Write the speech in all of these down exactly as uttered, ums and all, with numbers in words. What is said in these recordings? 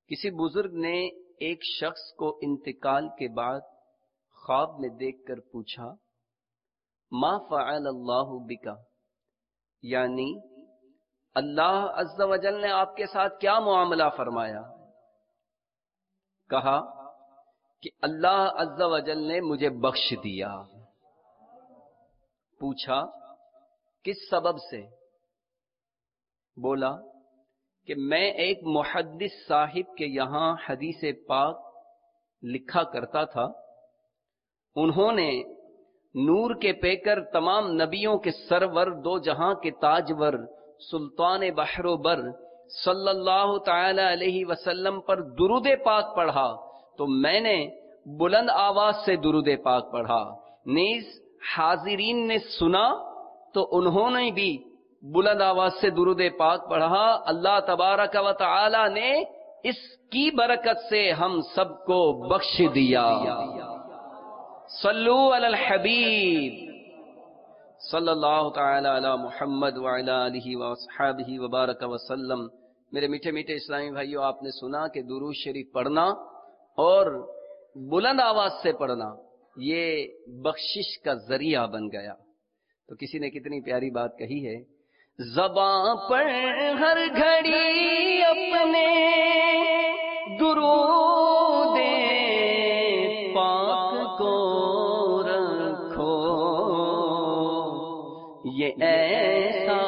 کسی بزرگ نے ایک شخص کو انتقال کے بعد خواب میں دیکھ کر پوچھا، ما فعل اللہ بکا، یعنی اللہ عز و جل نے آپ کے ساتھ کیا معاملہ فرمایا؟ کہا کہ اللہ عز و جل نے مجھے بخش دیا۔ پوچھا کس سبب سے؟ بولا کہ میں ایک محدث صاحب کے یہاں حدیث پاک لکھا کرتا تھا، انہوں نے نور کے پیکر تمام نبیوں کے سرور دو جہاں کے تاجور سلطان بحر و بر صلی اللہ تعالی علیہ وسلم پر درود پاک پڑھا تو میں نے بلند آواز سے درود پاک پڑھا، نیز حاضرین نے سنا تو انہوں نے بھی بلند آواز سے درود پاک پڑھا۔ اللہ تبارک و تعالی نے اس کی برکت سے ہم سب کو بخش دیا۔ صلو علی الحبیب صلی اللہ تعالی علی محمد وعلی آلہ واصحابہ وبارک وسلم۔ میرے میٹھے میٹھے اسلامی بھائیوں، آپ نے سنا کہ درود شریف پڑھنا اور بلند آواز سے پڑھنا یہ بخشش کا ذریعہ بن گیا۔ تو کسی نے کتنی پیاری بات کہی ہے، زباں پر ہر گھڑی اپنے درود پاک کو رکھو، یہ ایسا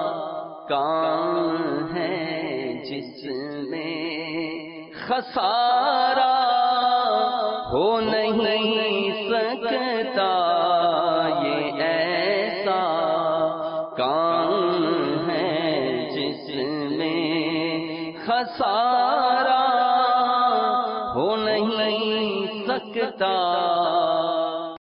کام ہے جس میں خسارہ ہو نہیں سکتا، یہ ایسا کام ہے جس میں خسارہ ہو نہیں سکتا۔